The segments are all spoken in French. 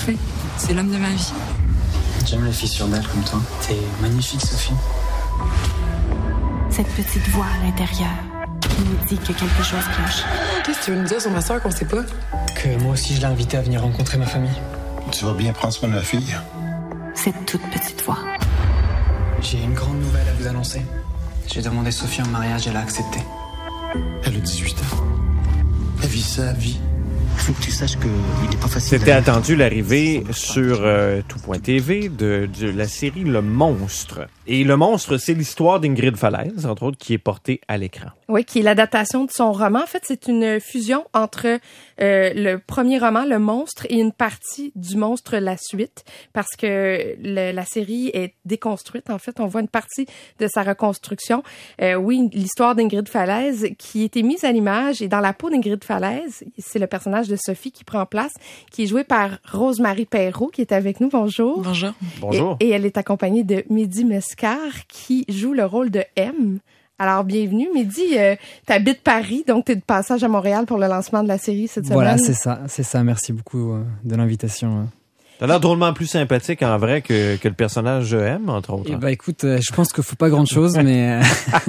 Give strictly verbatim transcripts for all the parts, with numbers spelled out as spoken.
parfait. C'est l'homme de ma vie. J'aime les filles sûres d'elles comme toi. T'es magnifique, Sophie. Cette petite voix à l'intérieur qui nous dit que quelque chose cloche. Qu'est-ce que tu veux nous dire sur ma soeur qu'on sait pas? Que moi aussi, je l'ai invitée à venir rencontrer ma famille. Tu vas bien prendre soin de la fille? Cette toute petite voix. J'ai une grande nouvelle à vous annoncer. J'ai demandé Sophie en mariage et elle a accepté. Elle a dix-huit ans. Elle vit sa vie. Faut que tu saches qu'il n'est pas facile. C'était attendu l'arrivée sur euh, tout point T V de, de la série Le Monstre. Et Le Monstre, c'est l'histoire d'Ingrid Falaise, entre autres, qui est portée à l'écran. Oui, qui est l'adaptation de son roman. En fait, c'est une fusion entre euh, le premier roman, Le Monstre, et une partie du Monstre, la suite, parce que le, la série est déconstruite. En fait, on voit une partie de sa reconstruction. Euh, oui, l'histoire d'Ingrid Falaise qui était mise à l'image, et dans la peau d'Ingrid Falaise, c'est le personnage de Sophie qui prend place, qui est joué par Rose-Marie Perrault, qui est avec nous. Bonjour. Bonjour. Bonjour. Et, et elle est accompagnée de Mehdi Mescar, qui joue le rôle de M. Alors, bienvenue. Mehdi, euh, t'habites Paris, donc t'es de passage à Montréal pour le lancement de la série cette voilà, semaine. Voilà, c'est ça, c'est ça. Merci beaucoup euh, de l'invitation. T'as l'air drôlement plus sympathique en vrai que, que le personnage de M, entre autres. Eh ben, écoute, euh, je pense qu'il faut pas grand-chose, mais...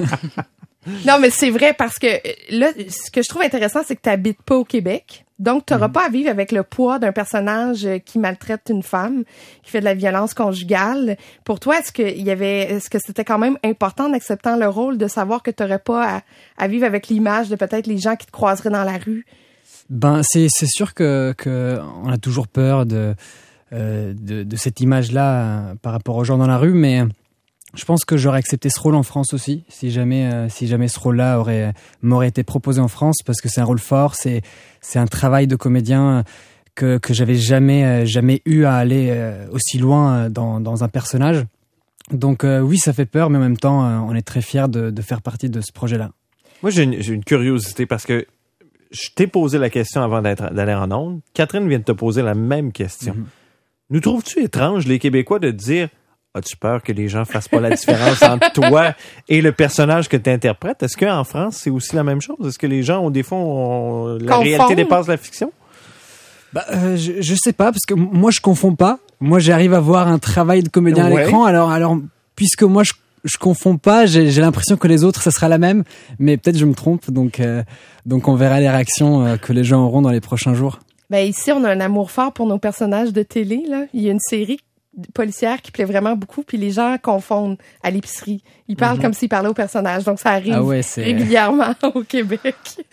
Non, mais c'est vrai, parce que là, ce que je trouve intéressant, c'est que t'habites pas au Québec. Donc, t'auras mmh. pas à vivre avec le poids d'un personnage qui maltraite une femme, qui fait de la violence conjugale. Pour toi, est-ce que il y avait, est-ce que c'était quand même important en acceptant le rôle de savoir que t'aurais pas à, à vivre avec l'image de peut-être les gens qui te croiseraient dans la rue? Ben, c'est, c'est sûr que, que on a toujours peur de, euh, de, de cette image-là euh, par rapport aux gens dans la rue, mais je pense que j'aurais accepté ce rôle en France aussi, si jamais, euh, si jamais ce rôle-là aurait, m'aurait été proposé en France, parce que c'est un rôle fort, c'est, c'est un travail de comédien que, que j'avais jamais, euh, jamais eu à aller euh, aussi loin dans, dans un personnage. Donc euh, oui, ça fait peur, mais en même temps, euh, on est très fiers de, de faire partie de ce projet-là. Moi, j'ai une, j'ai une curiosité, parce que je t'ai posé la question avant d'être, d'aller en ondes. Catherine vient de te poser la même question. Mm-hmm. Nous trouves-tu étrange, les Québécois, de dire... As-tu peur que les gens fassent pas la différence entre toi et le personnage que tu interprètes? Est-ce qu'en France, c'est aussi la même chose? Est-ce que les gens, ont, des fois, ont, la Confond. réalité dépasse la fiction? Bah, euh, je, je sais pas, parce que moi, je confonds pas. Moi, j'arrive à voir un travail de comédien ouais. à l'écran. Alors, alors, puisque moi, je, je confonds pas, j'ai, j'ai l'impression que les autres, ça sera la même. Mais peut-être je me trompe. Donc, euh, donc on verra les réactions euh, que les gens auront dans les prochains jours. Ben, ici, on a un amour fort pour nos personnages de télé, là. Il y a une série policière qui plaît vraiment beaucoup, puis les gens confondent à l'épicerie. Ils parlent mm-hmm. comme s'ils parlaient au personnage, donc ça arrive ah ouais, régulièrement au Québec.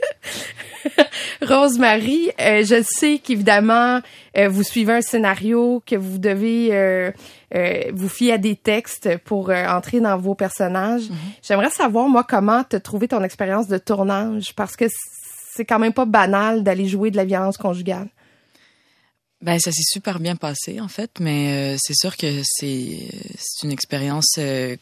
Rose-Marie, euh, je sais qu'évidemment, euh, vous suivez un scénario, que vous devez euh, euh, vous fier à des textes pour euh, entrer dans vos personnages. Mm-hmm. J'aimerais savoir, moi, comment t'as trouvé ton expérience de tournage, parce que c'est quand même pas banal d'aller jouer de la violence conjugale. Ben ça s'est super bien passé en fait, mais euh, c'est sûr que c'est c'est une expérience euh,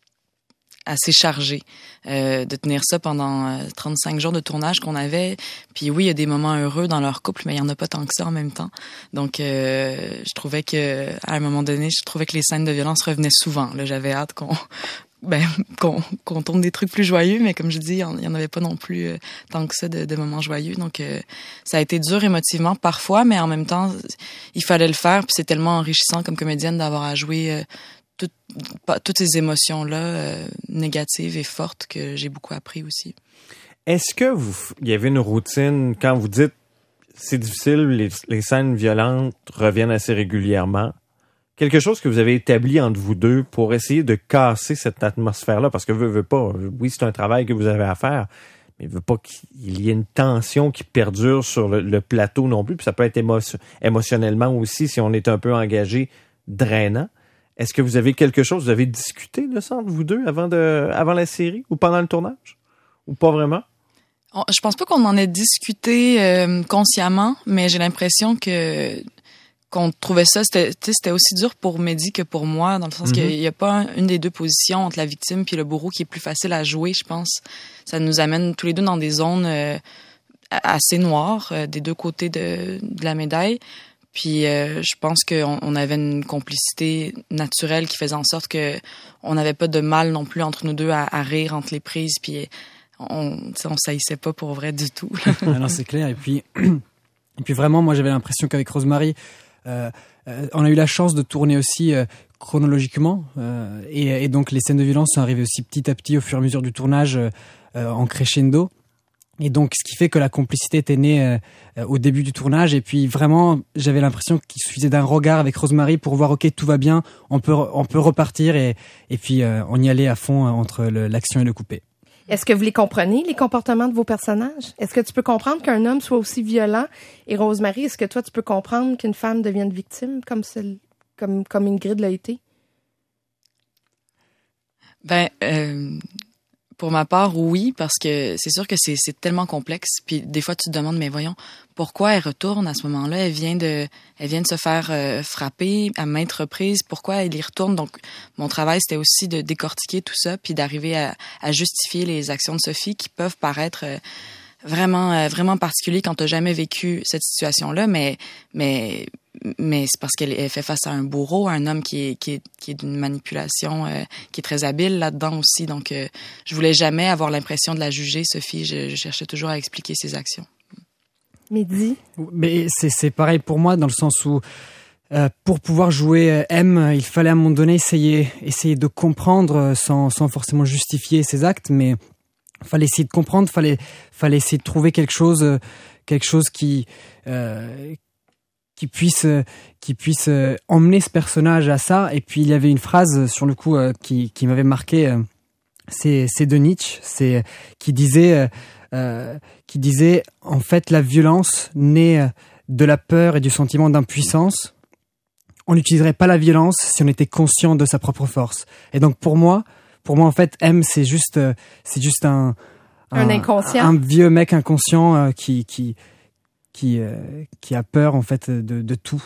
assez chargée euh, de tenir ça pendant euh, trente-cinq jours de tournage qu'on avait. Puis oui, il y a des moments heureux dans leur couple, mais il y en a pas tant que ça en même temps. Donc euh, je trouvais que à un moment donné, je trouvais que les scènes de violence revenaient souvent. Là, j'avais hâte qu'on ben qu'on qu'on tourne des trucs plus joyeux, mais comme je dis, il y en avait pas non plus euh, tant que ça de, de moments joyeux. Donc euh, ça a été dur émotivement parfois, mais en même temps il fallait le faire. Puis c'est tellement enrichissant comme comédienne d'avoir à jouer euh, tout, pas, toutes ces émotions là euh, négatives et fortes que j'ai beaucoup appris aussi. Est-ce que vous il y avait une routine quand vous dites c'est difficile, les, les scènes violentes reviennent assez régulièrement? Quelque chose que vous avez établi entre vous deux pour essayer de casser cette atmosphère-là, parce que veut, veut pas, oui, c'est un travail que vous avez à faire, mais veut pas qu'il y ait une tension qui perdure sur le, le plateau non plus, puis ça peut être émo- émotionnellement aussi, si on est un peu engagé, drainant. Est-ce que vous avez quelque chose, vous avez discuté de ça entre vous deux avant, de, avant la série ou pendant le tournage? Ou pas vraiment? Je pense pas qu'on en ait discuté euh, consciemment, mais j'ai l'impression que qu'on trouvait ça, c'était, c'était aussi dur pour Mehdi que pour moi, dans le sens mm-hmm. qu'il n'y a pas un, une des deux positions entre la victime puis le bourreau qui est plus facile à jouer, je pense. Ça nous amène tous les deux dans des zones euh, assez noires, euh, des deux côtés de, de la médaille. Puis euh, je pense qu'on on avait une complicité naturelle qui faisait en sorte que on n'avait pas de mal non plus entre nous deux à, à rire entre les prises, puis on on saillissait pas pour vrai du tout. Ah non, c'est clair. Et puis, et puis vraiment, moi j'avais l'impression qu'avec Rose-Marie, Euh, euh, on a eu la chance de tourner aussi euh, chronologiquement euh, et, et donc les scènes de violence sont arrivées aussi petit à petit au fur et à mesure du tournage euh, euh, en crescendo. Et donc, ce qui fait que la complicité était née euh, au début du tournage. Et puis, vraiment, j'avais l'impression qu'il suffisait d'un regard avec Rosemary pour voir, OK, tout va bien, on peut, on peut repartir. Et, et puis, euh, on y allait à fond euh, entre le, l'action et le coupé. Est-ce que vous les comprenez, les comportements de vos personnages? Est-ce que tu peux comprendre qu'un homme soit aussi violent? Et Rosemary, est-ce que toi, tu peux comprendre qu'une femme devienne victime comme, celle, comme, comme Ingrid l'a été? Ben... Euh... Pour ma part, oui, parce que c'est sûr que c'est, c'est tellement complexe. Puis des fois, tu te demandes, mais voyons, pourquoi elle retourne à ce moment-là? Elle vient de, elle vient de se faire euh, frapper à maintes reprises. Pourquoi elle y retourne? Donc, mon travail, c'était aussi de décortiquer tout ça, puis d'arriver à, à justifier les actions de Sophie qui peuvent paraître euh, vraiment, euh, vraiment particulières quand t'as jamais vécu cette situation-là, mais, mais, mais c'est parce qu'elle fait face à un bourreau, un homme qui est, qui est, qui est d'une manipulation, euh, qui est très habile là-dedans aussi. Donc, euh, je voulais jamais avoir l'impression de la juger, Sophie. Je, je cherchais toujours à expliquer ses actions. Mehdi? Mais c'est, c'est pareil pour moi dans le sens où, euh, pour pouvoir jouer M, il fallait à un moment donné essayer, essayer de comprendre sans, sans forcément justifier ses actes, mais fallait essayer de comprendre, fallait, fallait essayer de trouver quelque chose, quelque chose qui, euh, qui puisse qui puisse emmener ce personnage à ça. Et puis il y avait une phrase sur le coup euh, qui qui m'avait marqué, euh, c'est c'est de Nietzsche, c'est qui disait euh, qui disait en fait la violence naît de la peur et du sentiment d'impuissance. On n'utiliserait pas la violence si on était conscient de sa propre force. Et donc pour moi pour moi en fait M c'est juste c'est juste un un, un inconscient, un vieux mec inconscient euh, qui qui qui euh, qui a peur en fait de, de tout.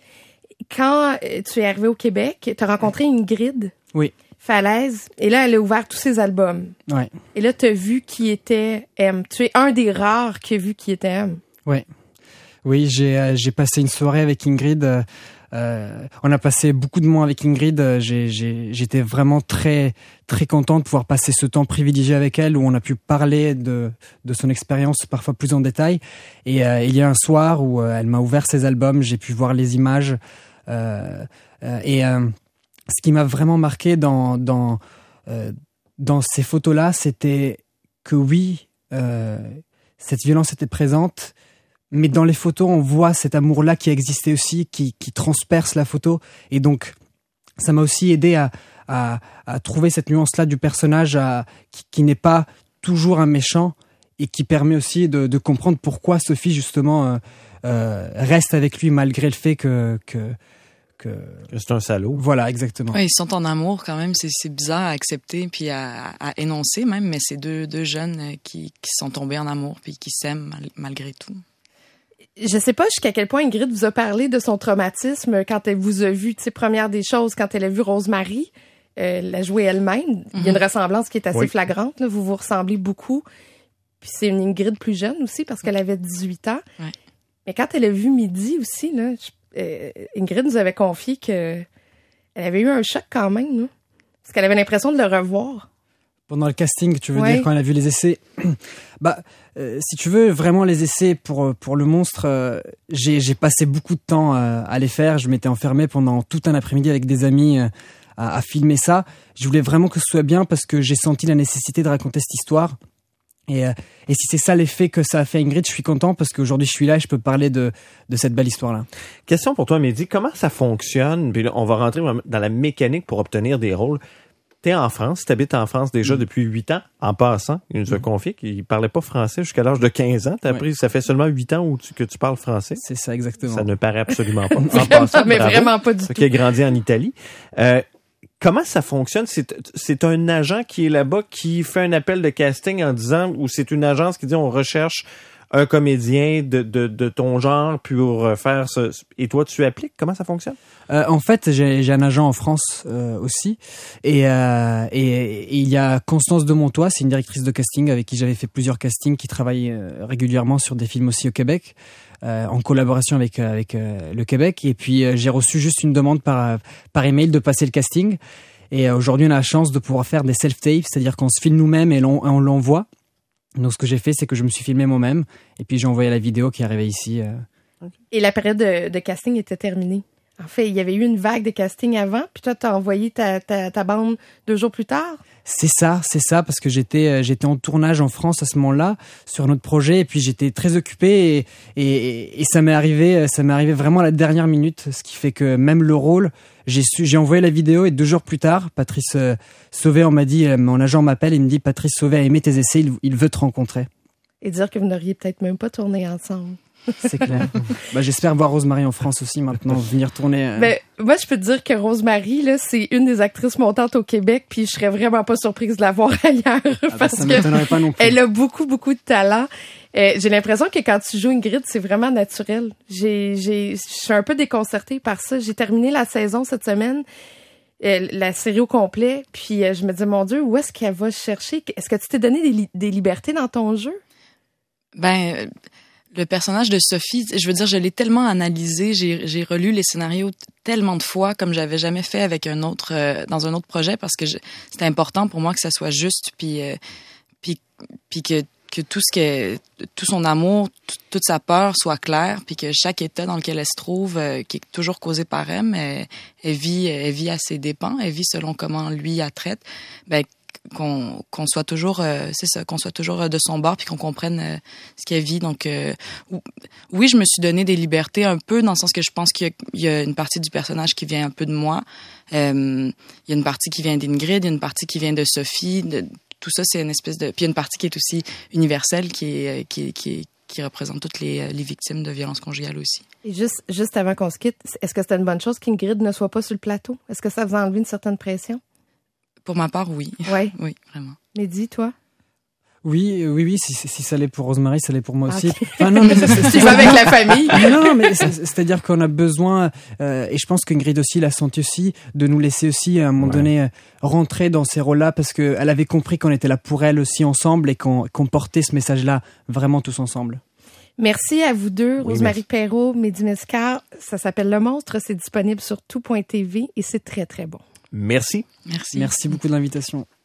Quand tu es arrivé au Québec, tu as rencontré Ingrid. Oui. Falaise, et là elle a ouvert tous ses albums. Ouais. Et là tu as vu qui était M. Tu es un des rares qui a vu qui était M. Ouais. Oui, j'ai euh, j'ai passé une soirée avec Ingrid. Euh, euh, on a passé beaucoup de moments avec Ingrid. J'ai j'ai j'étais vraiment très très content de pouvoir passer ce temps privilégié avec elle où on a pu parler de de son expérience parfois plus en détail. Et euh, il y a un soir où euh, elle m'a ouvert ses albums, j'ai pu voir les images euh, euh, et euh, ce qui m'a vraiment marqué dans dans euh, dans ces photos-là, c'était que oui, euh, cette violence était présente. Mais dans les photos, on voit cet amour-là qui existait aussi, qui, qui transperce la photo. Et donc, ça m'a aussi aidé à, à, à trouver cette nuance-là du personnage à, qui, qui n'est pas toujours un méchant et qui permet aussi de, de comprendre pourquoi Sophie, justement, euh, euh, reste avec lui malgré le fait que... que que c'est un salaud. Voilà, exactement. Ouais, ils sont en amour quand même. C'est, c'est bizarre à accepter puis à, à énoncer même, mais c'est deux, deux jeunes qui, qui sont tombés en amour puis qui s'aiment mal, malgré tout. Je sais pas jusqu'à quel point Ingrid vous a parlé de son traumatisme quand elle vous a vu, tu sais, première des choses, quand elle a vu Rosemary, euh, la jouer elle-même. Mm-hmm. Il y a une ressemblance qui est assez oui. flagrante, là. Vous vous ressemblez beaucoup. Puis c'est une Ingrid plus jeune aussi, parce qu'elle avait dix-huit ans. Ouais. Mais quand elle a vu Mehdi aussi, là, je, euh, Ingrid nous avait confié que elle avait eu un choc quand même, là, parce qu'elle avait l'impression de le revoir. Pendant le casting, tu veux ouais. dire, quand elle a vu les essais. Bah, euh, si tu veux vraiment les essais pour pour le monstre, euh, j'ai j'ai passé beaucoup de temps euh, à les faire. Je m'étais enfermé pendant tout un après-midi avec des amis euh, à, à filmer ça. Je voulais vraiment que ce soit bien parce que j'ai senti la nécessité de raconter cette histoire. Et euh, et si c'est ça l'effet que ça a fait Ingrid, je suis content parce qu'aujourd'hui je suis là et je peux parler de de cette belle histoire-là. Question pour toi, Mehdi, comment ça fonctionne? Puis là, on va rentrer dans la mécanique pour obtenir des rôles. T'es en France, t'habites en France déjà mmh. depuis huit ans, en passant. Il nous a mmh. confié qu'il parlait pas français jusqu'à l'âge de quinze ans. T'as appris, oui. Ça fait seulement huit ans où tu, que tu parles français. C'est ça, exactement. Ça ne paraît absolument pas. En passant, mais bravo. Vraiment pas du tout. Qui a grandi en Italie. Euh, comment ça fonctionne? C'est, c'est un agent qui est là-bas qui fait un appel de casting en disant, ou c'est une agence qui dit on recherche un comédien de, de, de ton genre pour faire ce... Et toi, tu appliques? Comment ça fonctionne? Euh, en fait, j'ai, j'ai un agent en France euh, aussi. Et, euh, et, et il y a Constance de Montois, c'est une directrice de casting avec qui j'avais fait plusieurs castings, qui travaille euh, régulièrement sur des films aussi au Québec, euh, en collaboration avec, avec euh, le Québec. Et puis, euh, j'ai reçu juste une demande par, par email de passer le casting. Et euh, aujourd'hui, on a la chance de pouvoir faire des self-tapes, c'est-à-dire qu'on se filme nous-mêmes et l'on, on l'envoie. Donc, ce que j'ai fait, c'est que je me suis filmé moi-même et puis j'ai envoyé la vidéo qui est arrivée ici. Euh, Okay. Et la période de, de casting était terminée. En fait, il y avait eu une vague de casting avant, puis toi, t'as envoyé ta, ta, ta bande deux jours plus tard. C'est ça, c'est ça, parce que j'étais j'étais en tournage en France à ce moment-là sur un autre projet, et puis j'étais très occupé et et, et ça m'est arrivé, ça m'est arrivé vraiment à la dernière minute, ce qui fait que même le rôle, j'ai su, j'ai envoyé la vidéo et deux jours plus tard, Patrice euh, Sauvé, on m'a dit, euh, mon agent m'appelle, il me dit Patrice Sauvé a aimé tes essais, il, il veut te rencontrer. Et dire que vous n'auriez peut-être même pas tourné ensemble. C'est clair. bah, j'espère voir Rosemary en France aussi maintenant, venir tourner. Euh... Ben, moi, je peux te dire que Rosemary, là, c'est une des actrices montantes au Québec, puis je serais vraiment pas surprise de la voir ailleurs. Ah parce bah, ça que m'étonnerait pas non plus. Elle a beaucoup, beaucoup de talent. Euh, j'ai l'impression que quand tu joues Ingrid, c'est vraiment naturel. J'ai, j'ai, je suis un peu déconcertée par ça. J'ai terminé la saison cette semaine, euh, la série au complet, puis euh, je me disais, mon Dieu, où est-ce qu'elle va chercher? Est-ce que tu t'es donné des, li- des libertés dans ton jeu? Ben... Euh... Le personnage de Sophie, je veux dire, je l'ai tellement analysé, j'ai, j'ai relu les scénarios tellement de fois comme j'avais jamais fait avec un autre euh, dans un autre projet parce que je, c'était important pour moi que ça soit juste puis euh, puis puis que que tout ce que tout son amour, t- toute sa peur soit clair puis que chaque état dans lequel elle se trouve euh, qui est toujours causé par elle, mais elle vit elle vit à ses dépens, elle vit selon comment lui la traite. Ben qu'on qu'on soit toujours euh, c'est ça qu'on soit toujours de son bord puis qu'on comprenne euh, ce qu'elle vit donc euh, oui je me suis donné des libertés un peu dans le sens que je pense qu'il y a, il y a une partie du personnage qui vient un peu de moi euh, il y a une partie qui vient d'Ingrid, il y a une partie qui vient de Sophie, de, tout ça c'est une espèce de puis il y a une partie qui est aussi universelle qui est qui qui qui représente toutes les les victimes de violences conjugales aussi. Et juste juste avant qu'on se quitte, est-ce que c'était une bonne chose qu'Ingrid ne soit pas sur le plateau? Est-ce que ça vous a enlevé une certaine pression? Pour ma part, oui. Ouais. Oui, vraiment. Mais dis, toi? Oui, oui, oui. Si, si ça l'est pour Rosemary, ça l'est pour moi aussi. Okay. Enfin, non, mais c'est, c'est, tu vas avec la famille. Non, non, mais c'est, c'est-à-dire qu'on a besoin, euh, et je pense qu'Ingrid aussi l'a senti aussi, de nous laisser aussi à un moment ouais. donné euh, rentrer dans ces rôles-là parce que elle avait compris qu'on était là pour elle aussi ensemble et qu'on, qu'on portait ce message-là vraiment tous ensemble. Merci à vous deux, oui, Rosemary Perrault, Mehdi Mescar. Ça s'appelle Le Monstre, c'est disponible sur tout point t v et c'est très, très bon. Merci. Merci. Merci beaucoup de l'invitation.